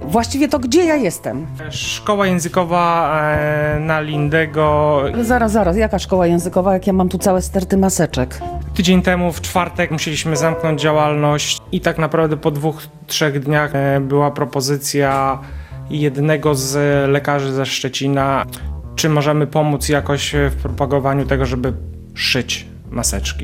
Właściwie to gdzie ja jestem? Szkoła językowa na Lindego. Zaraz, jaka szkoła językowa, jak ja mam tu całe sterty maseczek? Tydzień temu, w czwartek, musieliśmy zamknąć działalność i tak naprawdę po 2-3 dniach była propozycja jednego z lekarzy ze Szczecina, czy możemy pomóc jakoś w propagowaniu tego, żeby szyć maseczki.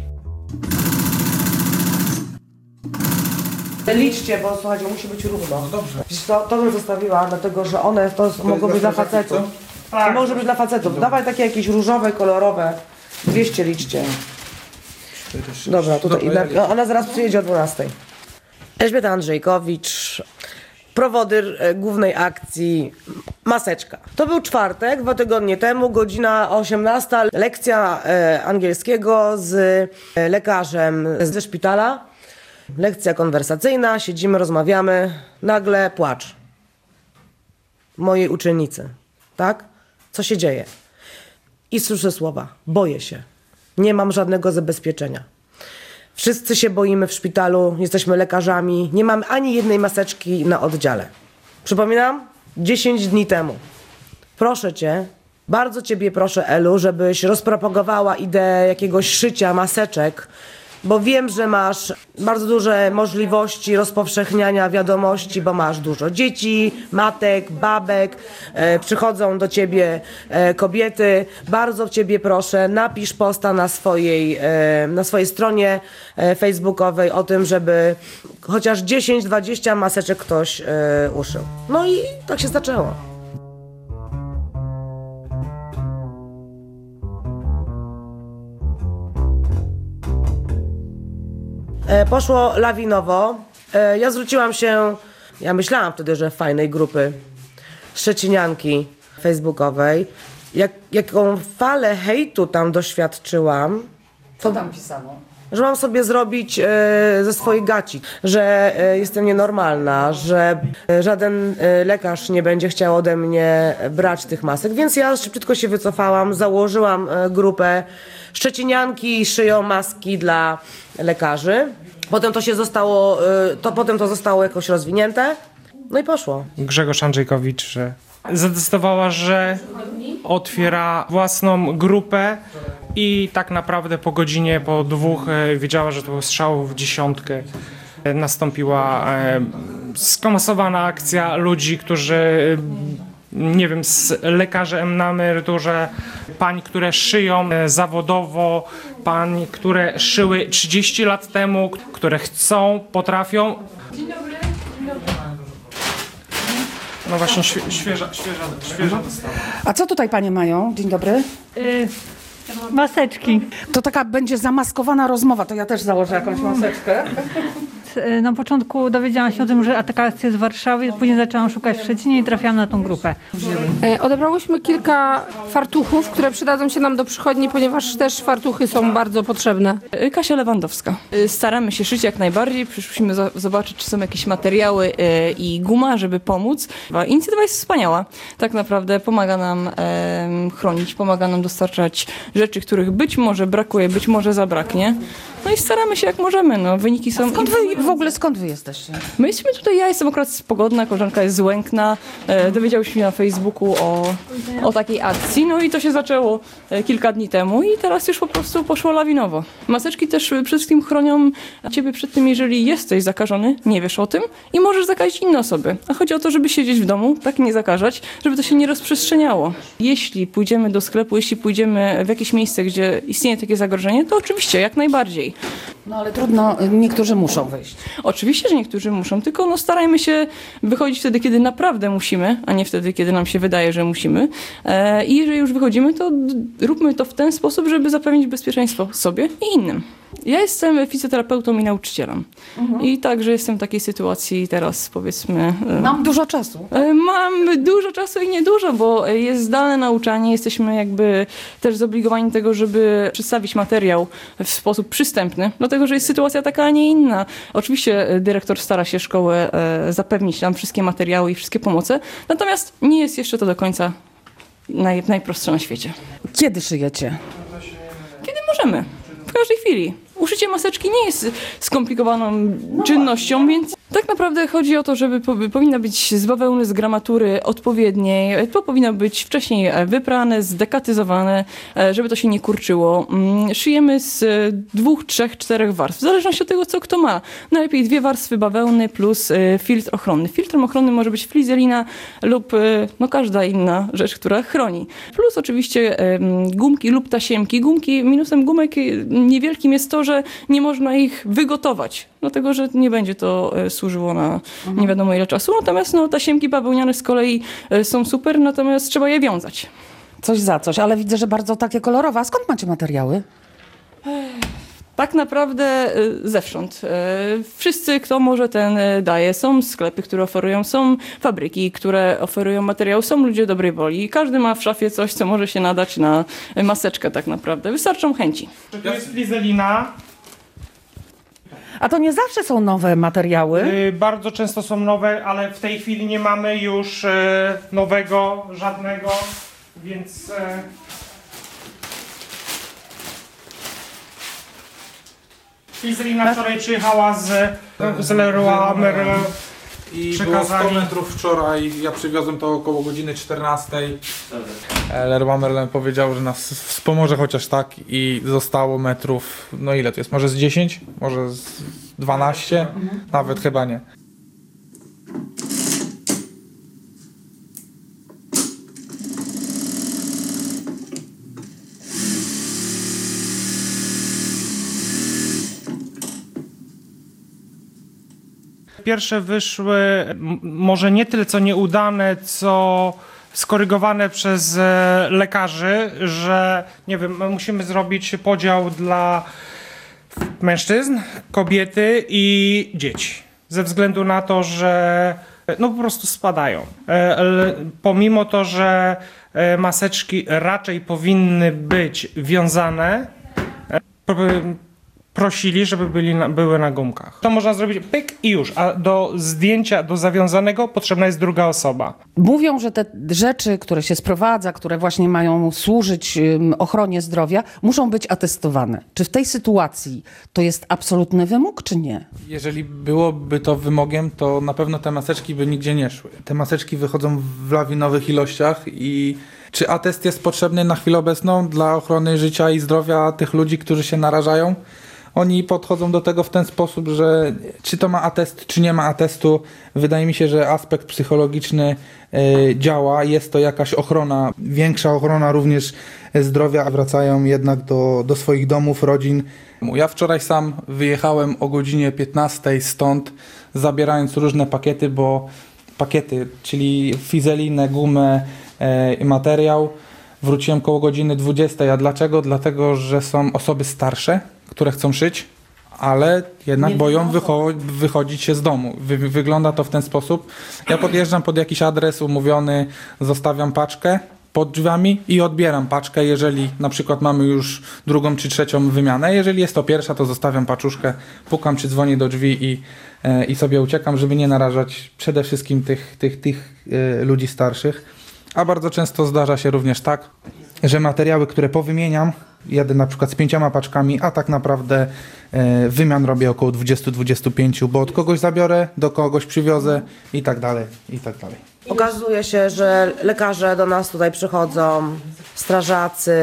Liczcie, bo słuchajcie, musi być równo. No dobrze. To bym zostawiła, dlatego że one to mogą być dla facetów. To może być dla facetów. Dawaj takie jakieś różowe, kolorowe. 200 liczcie. Dobra, tutaj. Ona zaraz przyjedzie o 12. Elżbieta Andrzejkowicz, prowodyr głównej akcji Maseczka. To był czwartek, 2 tygodnie temu, godzina 18. Lekcja angielskiego z lekarzem ze szpitala. Lekcja konwersacyjna, siedzimy, rozmawiamy, nagle płacz mojej uczennicy, tak? Co się dzieje? I słyszę słowa, boję się, nie mam żadnego zabezpieczenia. Wszyscy się boimy w szpitalu, jesteśmy lekarzami, nie mam ani jednej maseczki na oddziale. Przypominam, 10 dni temu. Proszę cię, bardzo ciebie proszę, Elu, żebyś rozpropagowała ideę jakiegoś szycia maseczek, bo wiem, że masz bardzo duże możliwości rozpowszechniania wiadomości, bo masz dużo dzieci, matek, babek, przychodzą do ciebie kobiety. Bardzo ciebie proszę, napisz posta na swojej stronie facebookowej o tym, żeby chociaż 10-20 maseczek ktoś uszył. No i tak się zaczęło. Poszło lawinowo. Ja zwróciłam się, ja myślałam wtedy, że fajnej grupy szczecinianki facebookowej. Jaką falę hejtu tam doświadczyłam. Co tam pisano? Że mam sobie zrobić ze swoich gaci, że jestem nienormalna, że żaden lekarz nie będzie chciał ode mnie brać tych masek, więc ja szybciutko się wycofałam, założyłam grupę Szczecinianki szyją maski dla lekarzy. Potem to zostało jakoś rozwinięte, no i poszło. Grzegorz Andrzejkowicz zadecydowała, że otwiera własną grupę i tak naprawdę po godzinie, po 2 wiedziała, że to był strzał w dziesiątkę. Nastąpiła skomasowana akcja ludzi, którzy, nie wiem, z lekarzem na emeryturze, pań, które szyją zawodowo, pań, które szyły 30 lat temu, które chcą, potrafią. Dzień dobry. No właśnie świeża dostawa. A co tutaj panie mają? Dzień dobry. Maseczki. To taka będzie zamaskowana rozmowa, to ja też założę jakąś maseczkę. Na początku dowiedziałam się o tym, że taka akcja jest w Warszawie, później zaczęłam szukać w Szczecinie i trafiłam na tą grupę. Odebrałyśmy kilka fartuchów, które przydadzą się nam do przychodni, ponieważ też fartuchy są bardzo potrzebne. Kasia Lewandowska. Staramy się szyć jak najbardziej. Przyszliśmy zobaczyć, czy są jakieś materiały i guma, żeby pomóc. Inicjatywa jest wspaniała. Tak naprawdę pomaga nam chronić, pomaga nam dostarczać rzeczy, których być może brakuje, być może zabraknie. No i staramy się jak możemy. No, wyniki są... Skąd wy jesteście? My jesteśmy tutaj, ja jestem akurat z Pogodna, koleżanka jest z Łękna. Dowiedziałyśmy się na Facebooku o takiej akcji, no i to się zaczęło kilka dni temu i teraz już po prostu poszło lawinowo. Maseczki też przede wszystkim chronią ciebie przed tym, jeżeli jesteś zakażony, nie wiesz o tym i możesz zakazić inne osoby. A chodzi o to, żeby siedzieć w domu, tak nie zakażać, żeby to się nie rozprzestrzeniało. Jeśli pójdziemy do sklepu, jeśli pójdziemy w jakieś miejsce, gdzie istnieje takie zagrożenie, to oczywiście, jak najbardziej. No ale trudno, niektórzy muszą wyjść. Oczywiście, że niektórzy muszą, tylko starajmy się wychodzić wtedy, kiedy naprawdę musimy, a nie wtedy, kiedy nam się wydaje, że musimy. I jeżeli już wychodzimy, to róbmy to w ten sposób, żeby zapewnić bezpieczeństwo sobie i innym. Ja jestem fizjoterapeutą i nauczycielem. I także jestem w takiej sytuacji teraz, powiedzmy... Mam dużo czasu. Mam dużo czasu i niedużo, bo jest zdalne nauczanie. Jesteśmy jakby też zobligowani do tego, żeby przedstawić materiał w sposób przystępny, dlatego że jest sytuacja taka, a nie inna. Oczywiście dyrektor stara się szkołę zapewnić nam wszystkie materiały i wszystkie pomoce, natomiast nie jest jeszcze to do końca najprostsze na świecie. Kiedy szyjecie? Kiedy możemy. W każdej chwili. Uszycie maseczki nie jest skomplikowaną czynnością, więc Tak naprawdę chodzi o to, żeby powinna być z bawełny, z gramatury odpowiedniej. To powinno być wcześniej wyprane, zdekatyzowane, żeby to się nie kurczyło. Szyjemy z 2, 3, 4 warstw, w zależności od tego, co kto ma. Najlepiej 2 warstwy bawełny plus filtr ochronny. Filtrem ochronnym może być flizelina lub każda inna rzecz, która chroni. Plus oczywiście gumki lub tasiemki. Minusem gumek niewielkim jest to, że nie można ich wygotować, dlatego że nie będzie to służyło na nie wiadomo ile czasu. Natomiast tasiemki bawełniane z kolei są super, natomiast trzeba je wiązać. Coś za coś, ale widzę, że bardzo takie kolorowe. A skąd macie materiały? Tak naprawdę zewsząd. Wszyscy, kto może, ten daje. Są sklepy, które oferują, są fabryki, które oferują materiał, są ludzie dobrej woli. Każdy ma w szafie coś, co może się nadać na maseczkę tak naprawdę. Wystarczą chęci. To jest flizelina. A to nie zawsze są nowe materiały. Bardzo często są nowe, ale w tej chwili nie mamy już nowego, żadnego, więc... Flizelina wczoraj przyjechała z Leroy Merlin. I było 100 metrów wczoraj, ja przywiozłem to około godziny 14. Leroy Merlin powiedział, że nas wspomoże chociaż tak i zostało metrów, no ile to jest, może z 10, może z 12, nawet chyba nie. Pierwsze wyszły może nie tyle co nieudane, co skorygowane przez lekarzy, że nie wiem, my musimy zrobić podział dla mężczyzn, kobiety i dzieci. Ze względu na to, że po prostu spadają. Pomimo to, że maseczki raczej powinny być wiązane, prosili, żeby były na gumkach. To można zrobić pyk i już, a do zdjęcia, do zawiązanego potrzebna jest druga osoba. Mówią, że te rzeczy, które się sprowadza, które właśnie mają służyć ochronie zdrowia, muszą być atestowane. Czy w tej sytuacji to jest absolutny wymóg, czy nie? Jeżeli byłoby to wymogiem, to na pewno te maseczki by nigdzie nie szły. Te maseczki wychodzą w lawinowych ilościach i czy atest jest potrzebny na chwilę obecną dla ochrony życia i zdrowia tych ludzi, którzy się narażają? Oni podchodzą do tego w ten sposób, że czy to ma atest, czy nie ma atestu. Wydaje mi się, że aspekt psychologiczny działa. Jest to jakaś ochrona, większa ochrona również zdrowia. Wracają jednak do swoich domów, rodzin. Ja wczoraj sam wyjechałem o godzinie 15 stąd, zabierając różne pakiety, czyli fizelinę, gumę, materiał. Wróciłem koło godziny 20. A dlaczego? Dlatego, że są osoby starsze, które chcą szyć, ale jednak boją wychodzić się z domu. Wygląda to w ten sposób. Ja podjeżdżam pod jakiś adres umówiony, zostawiam paczkę pod drzwiami i odbieram paczkę, jeżeli na przykład mamy już drugą czy trzecią wymianę. Jeżeli jest to pierwsza, to zostawiam paczuszkę, pukam czy dzwonię do drzwi i sobie uciekam, żeby nie narażać przede wszystkim tych ludzi starszych. A bardzo często zdarza się również tak, że materiały, które powymieniam, jadę na przykład z 5 paczkami, a tak naprawdę wymian robię około 20-25, bo od kogoś zabiorę, do kogoś przywiozę i tak dalej, i tak dalej. Okazuje się, że lekarze do nas tutaj przychodzą, strażacy,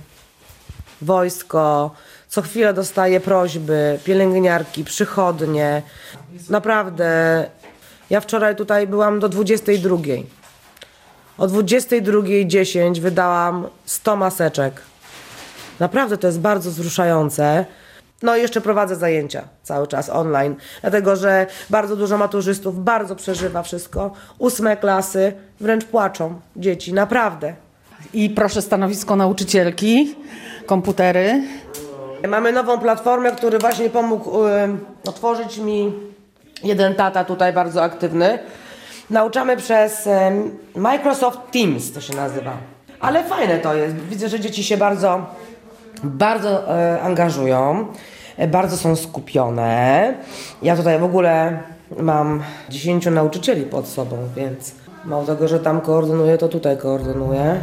wojsko. Co chwilę dostaję prośby, pielęgniarki, przychodnie. Naprawdę, ja wczoraj tutaj byłam do 22. O 22:10 wydałam 100 maseczek. Naprawdę to jest bardzo wzruszające. No i jeszcze prowadzę zajęcia cały czas online, dlatego że bardzo dużo maturzystów bardzo przeżywa wszystko. 8 klasy wręcz płaczą dzieci, naprawdę. I proszę stanowisko nauczycielki, komputery. Mamy nową platformę, który właśnie pomógł otworzyć mi jeden tata tutaj bardzo aktywny. Nauczamy przez Microsoft Teams, to się nazywa. Ale fajne to jest. Widzę, że dzieci się bardzo angażują, bardzo są skupione. Ja tutaj w ogóle mam 10 nauczycieli pod sobą, więc mało tego, że tam koordynuję, to tutaj koordynuję.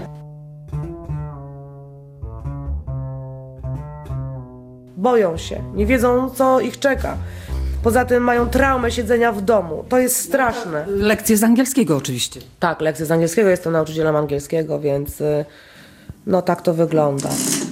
Boją się, nie wiedzą, co ich czeka. Poza tym mają traumę siedzenia w domu. To jest straszne. Lekcje z angielskiego oczywiście. Tak, lekcje z angielskiego. Jestem nauczycielem angielskiego, więc no tak to wygląda.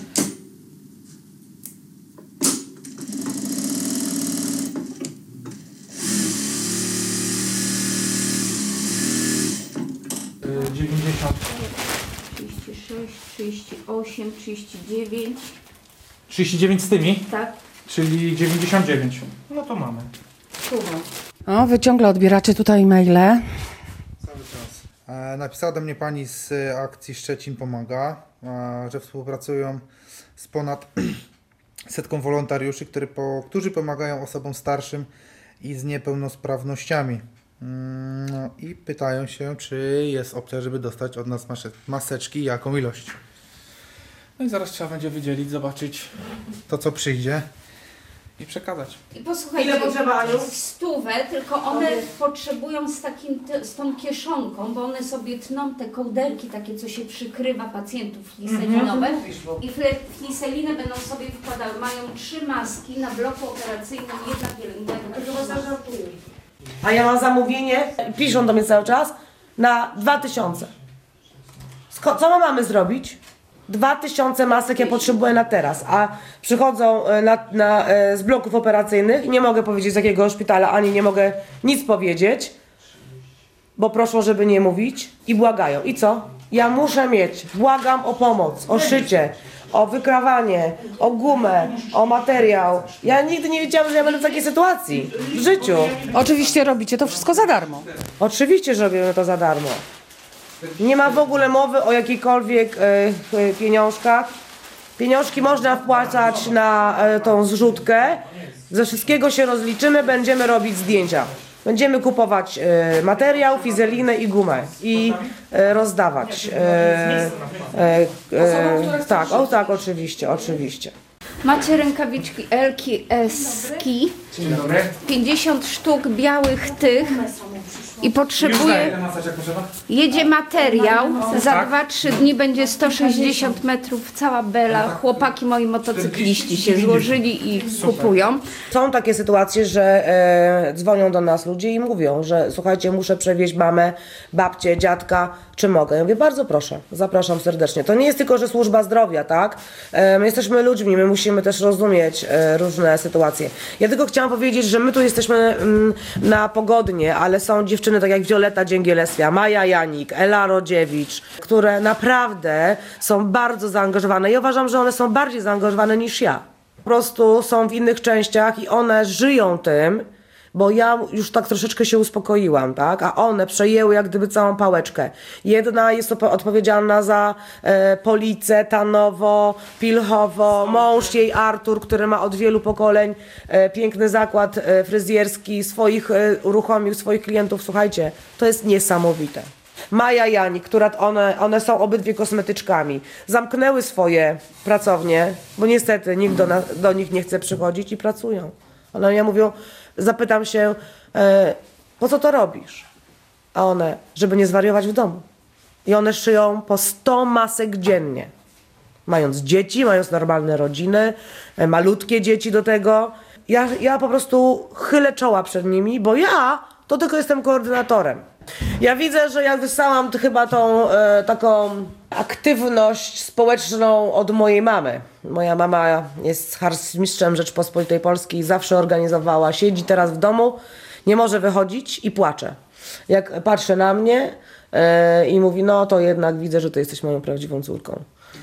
Y, 90. 36, 38, 39. 39 z tymi, Tak, czyli 99. No to mamy. słucham. O, wy ciągle odbieracie tutaj maile. Cały czas. Napisała do mnie pani z akcji Szczecin Pomaga, że współpracują z ponad 100 wolontariuszy, którzy pomagają osobom starszym i z niepełnosprawnościami. No i pytają się, czy jest opcja, żeby dostać od nas maseczki, jaką ilość. No i zaraz trzeba będzie wydzielić, zobaczyć to, co przyjdzie i przekazać. I posłuchajcie, Ile potrzeba, Aniu? 100, tylko one potrzebują z tą kieszonką, bo one sobie tną te kołderki takie, co się przykrywa pacjentów fliselinowe i fliselinę będą sobie wkładały. Mają 3 maski na bloku operacyjnym, 1 pielęgniarka. A ja mam zamówienie, piszą do mnie cały czas, na 2000. Co my mamy zrobić? 2000 masek ja potrzebuję na teraz, a przychodzą z bloków operacyjnych, nie mogę powiedzieć z jakiego szpitala, ani nie mogę nic powiedzieć, bo proszą, żeby nie mówić i błagają. I co? Ja muszę mieć, błagam o pomoc, o szycie, o wykrawanie, o gumę, o materiał. Ja nigdy nie wiedziałam, że ja będę w takiej sytuacji w życiu. Oczywiście robicie to wszystko za darmo. Oczywiście, że robimy to za darmo. Nie ma w ogóle mowy o jakichkolwiek pieniążkach. Pieniążki można wpłacać na tą zrzutkę. Ze wszystkiego się rozliczymy, będziemy robić zdjęcia. Będziemy kupować materiał, fizelinę i gumę i rozdawać. Tak, oczywiście. Macie rękawiczki Elki, Eski, 50 sztuk białych tych i potrzebuje, jedzie materiał, za 2-3 dni będzie 160 metrów, cała bela, chłopaki moi motocykliści się złożyli i kupują. Są takie sytuacje, że dzwonią do nas ludzie i mówią, że słuchajcie, muszę przewieźć mamę, babcię, dziadka, czy mogę? Ja mówię, bardzo proszę, zapraszam serdecznie. To nie jest tylko, że służba zdrowia, tak? My jesteśmy ludźmi, my musimy też rozumieć różne sytuacje. Ja tylko chciałam powiedzieć, że my tu jesteśmy na pogodnie, ale są dziewczyny tak jak Wioleta Dzięgielewska, Maja Janik, Ela Rodziewicz, które naprawdę są bardzo zaangażowane. Ja uważam, że one są bardziej zaangażowane niż ja. Po prostu są w innych częściach i one żyją tym, bo ja już tak troszeczkę się uspokoiłam, tak? A one przejęły jak gdyby całą pałeczkę. Jedna jest odpowiedzialna za Policę, Tanowo, Pilchowo, mąż jej Artur, który ma od wielu pokoleń piękny zakład fryzjerski, uruchomił swoich klientów. Słuchajcie, to jest niesamowite. Maja Jani, one są obydwie kosmetyczkami, zamknęły swoje pracownie, bo niestety nikt do nich nie chce przychodzić i pracują. One ja mówią, zapytam się, po co to robisz? A one, żeby nie zwariować w domu. I one szyją po 100 masek dziennie. Mając dzieci, mając normalne rodziny, malutkie dzieci do tego. Ja po prostu chylę czoła przed nimi, bo ja to tylko jestem koordynatorem. Ja widzę, że ja wysłałam chyba tą taką aktywność społeczną od mojej mamy. Moja mama jest harcmistrzem Rzeczpospolitej Polskiej, zawsze organizowała, siedzi teraz w domu, nie może wychodzić i płacze. Jak patrzy na mnie i mówi, no to jednak widzę, że ty jesteś moją prawdziwą córką.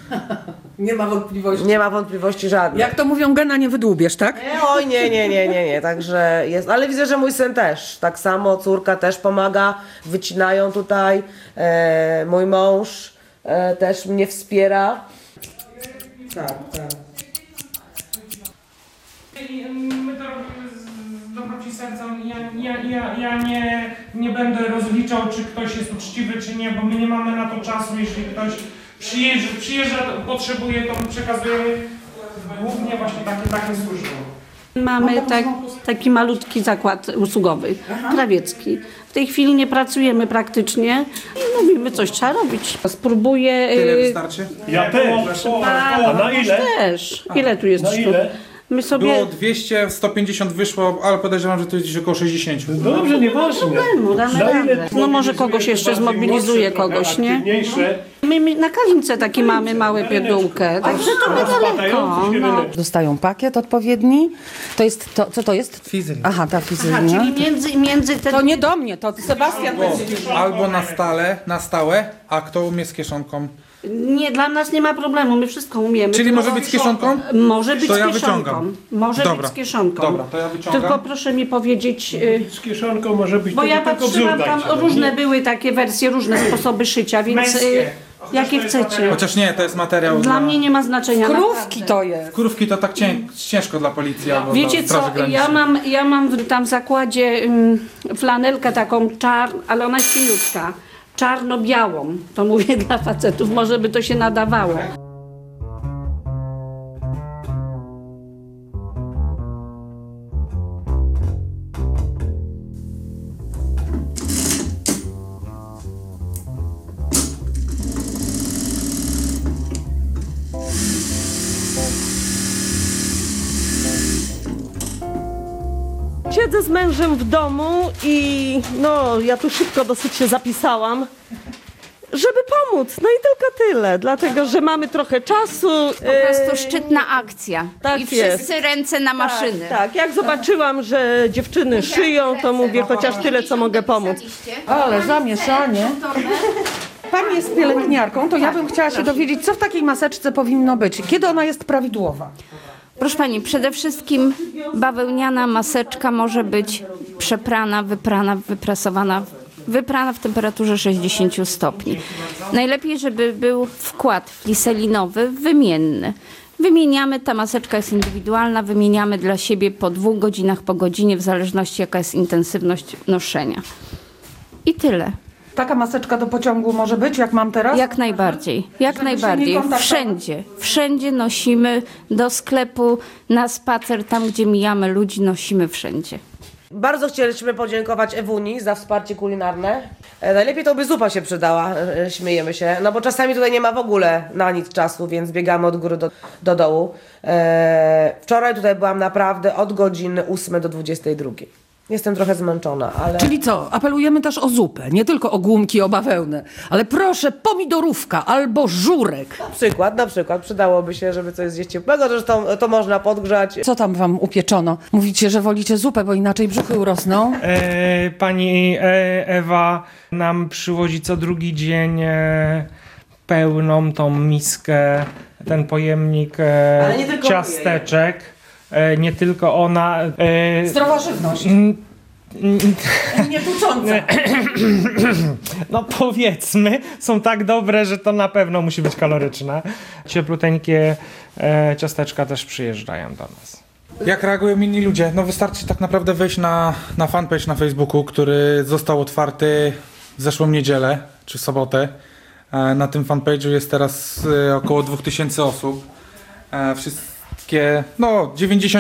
Nie ma wątpliwości. Nie ma wątpliwości żadnych. Jak to mówią, gena nie wydłubiesz, tak? Oj, nie, także jest, ale widzę, że mój syn też, tak samo, córka też pomaga, wycinają tutaj, mój mąż też mnie wspiera. Tak. My to robimy z dobroci serca. Ja nie będę rozliczał, czy ktoś jest uczciwy, czy nie, bo my nie mamy na to czasu. Jeśli ktoś przyjeżdża, potrzebuje, to my przekazujemy głównie właśnie takie służby. Mamy taki malutki zakład usługowy, krawiecki. W tej chwili nie pracujemy praktycznie i mówimy, coś trzeba robić. Spróbuję... Tyle wystarczy? Ja też. A na ile? Też. Ile tu jest Na sztuk? ile? My sobie... Było 200, 150 wyszło, ale podejrzewam, że to jest gdzieś około 60. Dobrze, nieważne. problemu, damy radę. No może kogoś jeszcze zmobilizuje kogoś, nie? My na Kalince taki mamy małe pierdółkę, także to niedaleko. No. Dostają pakiet odpowiedni. To jest to, co to jest? Fizylia. Aha, ta fizylia. Czyli między te... To nie do mnie, to Sebastian będzie. Albo na stałe, a kto umie z kieszonką? Nie, dla nas nie ma problemu, my wszystko umiemy. Czyli może być z kieszonką? Może być To ja z kieszonką. wyciągam. Może Dobra. być z kieszonką. Dobra, to ja wyciągam. Tylko proszę mi powiedzieć, Z kieszonką może być, bo to ja tylko patrzyłam, wzór tam dajcie, no różne nie? były takie wersje, różne sposoby szycia, więc jakie chcecie. Chociaż nie, to jest materiał Dla mnie nie ma znaczenia. Krówki to jest. Krówki to tak ciężko dla policji albo Wiecie dla Straży co, Granicznej. ja mam tam w zakładzie flanelkę taką ale ona jest cieniutka, czarno-białą, to mówię dla facetów, może by to się nadawało. Siedzę z mężem w domu i no, ja tu szybko dosyć się zapisałam, żeby pomóc. No i tylko tyle, dlatego że mamy trochę czasu. Po prostu szczytna akcja. Tak I jest. wszyscy ręce na maszyny. Tak, jak zobaczyłam, że dziewczyny szyją, to mówię chociaż tyle, co mogę pomóc. Ale zamieszanie. Pani jest pielęgniarką, to ja bym chciała się dowiedzieć, co w takiej maseczce powinno być. Kiedy ona jest prawidłowa? Proszę Pani, przede wszystkim bawełniana maseczka może być przeprana, wyprana, wyprasowana, wyprana w temperaturze 60 stopni. Najlepiej, żeby był wkład fliselinowy, wymienny. Wymieniamy, ta maseczka jest indywidualna, wymieniamy dla siebie po 2 godzinach, po godzinie, w zależności jaka jest intensywność noszenia. I tyle. Taka maseczka do pociągu może być, jak mam teraz? Jak najbardziej, jak Żeby się nie najbardziej. kontaktować? Wszędzie nosimy, do sklepu, na spacer, tam gdzie mijamy ludzi, nosimy wszędzie. Bardzo chcieliśmy podziękować Ewuni za wsparcie kulinarne. Najlepiej to by zupa się przydała, śmiejemy się, no bo czasami tutaj nie ma w ogóle na nic czasu, więc biegamy od góry do dołu. Wczoraj tutaj byłam naprawdę od godziny 8 do 22. Jestem trochę zmęczona, ale... Czyli co? Apelujemy też o zupę, nie tylko o głumki, o bawełnę, ale proszę, pomidorówka albo żurek. Na przykład przydałoby się, żeby coś zjeść ciepłego, zresztą to można podgrzać. Co tam wam upieczono? Mówicie, że wolicie zupę, bo inaczej brzuchy urosną. Pani Ewa nam przywozi co drugi dzień pełną tą miskę, ten pojemnik Ale nie tylko ciasteczek. Nie tylko ona. Zdrowa żywność. Nie tucząca. No powiedzmy, są tak dobre, że to na pewno musi być kaloryczne. Ciepluteńkie ciasteczka też przyjeżdżają do nas. Jak reagują inni ludzie? No wystarczy tak naprawdę wejść na fanpage na Facebooku, który został otwarty w zeszłą niedzielę, czy sobotę. Na tym fanpage'u jest teraz około 2000 osób. Wszystkie, no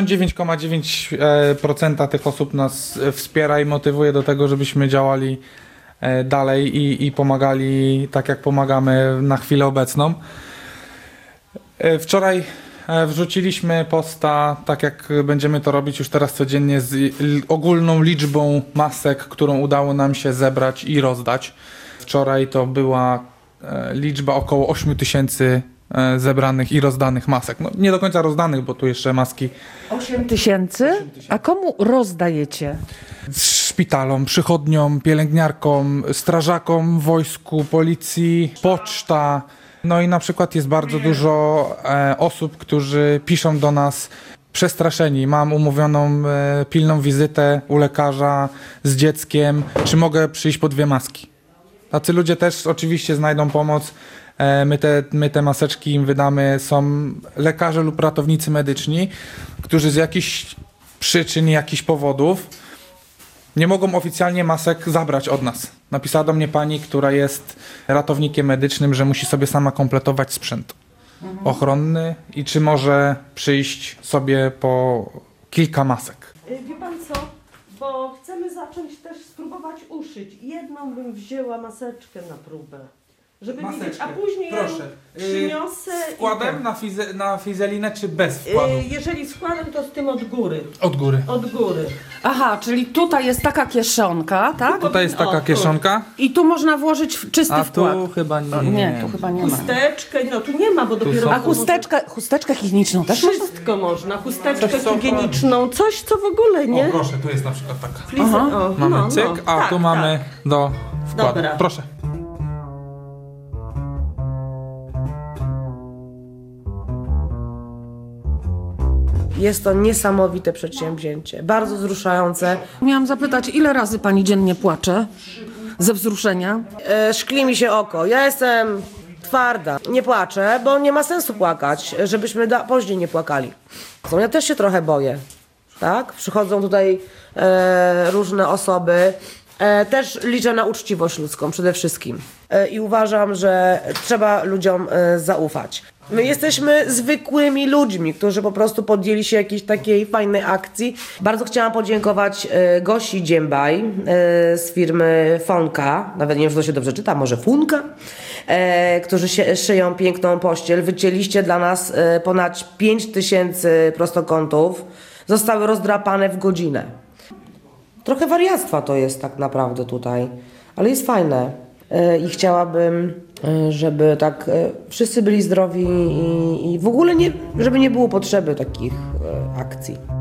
99,9% tych osób nas wspiera i motywuje do tego, żebyśmy działali dalej i pomagali tak jak pomagamy na chwilę obecną. Wczoraj wrzuciliśmy posta, tak jak będziemy to robić już teraz codziennie, z ogólną liczbą masek, którą udało nam się zebrać i rozdać. Wczoraj to była liczba około 8000 zebranych i rozdanych masek. No, nie do końca rozdanych, bo tu jeszcze maski. 8000? A komu rozdajecie? Szpitalom, przychodniom, pielęgniarkom, strażakom, wojsku, policji, poczta. No i na przykład jest bardzo dużo osób, którzy piszą do nas przestraszeni. Mam umówioną pilną wizytę u lekarza z dzieckiem. Czy mogę przyjść po 2 maski? Tacy ludzie też oczywiście znajdą pomoc. My te maseczki im wydamy. Są lekarze lub ratownicy medyczni, którzy z jakichś przyczyn, jakichś powodów nie mogą oficjalnie masek zabrać od nas. Napisała do mnie pani, która jest ratownikiem medycznym, że musi sobie sama kompletować sprzęt ochronny i czy może przyjść sobie po kilka masek. Wie pan co, bo chcemy zacząć też spróbować uszyć. Jedną bym wzięła maseczkę na próbę. Żeby Maseczkę. widzieć, a później Proszę. ja przyniosę... Z wkładem na fizelinę czy bez wkładu? Jeżeli z wkładem, to z tym od góry. Od góry. Od góry. Aha, czyli tutaj jest taka kieszonka, tak? Tutaj jest taka tu. kieszonka, I tu można włożyć czysty a wkład. tu chyba nie. Nie, tu chyba nie ma. Chusteczkę, no tu nie ma, bo dopiero... są- A chusteczkę higieniczną też można? Wszystko można. Chusteczkę Coś, co- higieniczną, coś co w ogóle, nie? O proszę, tu jest na przykład taka. Flizy, o, Mamy no, cyk, no. a Tak, tu mamy do wkładu. Dobra. Proszę. Jest to niesamowite przedsięwzięcie, bardzo wzruszające. Miałam zapytać, ile razy pani dziennie płacze ze wzruszenia? Szkli mi się oko. Ja jestem twarda. Nie płaczę, bo nie ma sensu płakać, żebyśmy później nie płakali. No, ja też się trochę boję. Tak? Przychodzą tutaj różne osoby. Też liczę na uczciwość ludzką przede wszystkim. I uważam, że trzeba ludziom zaufać. My jesteśmy zwykłymi ludźmi, którzy po prostu podjęli się jakiejś takiej fajnej akcji. Bardzo chciałam podziękować Gosi Dziembaj z firmy Fonka, nawet nie wiem, czy to się dobrze czyta, może Funka, którzy szyją piękną pościel. Wycięliście dla nas ponad 5000 prostokątów. Zostały rozdrapane w godzinę. Trochę wariactwa to jest tak naprawdę tutaj, ale jest fajne. I chciałabym, żeby tak wszyscy byli zdrowi i w ogóle żeby nie było potrzeby takich akcji.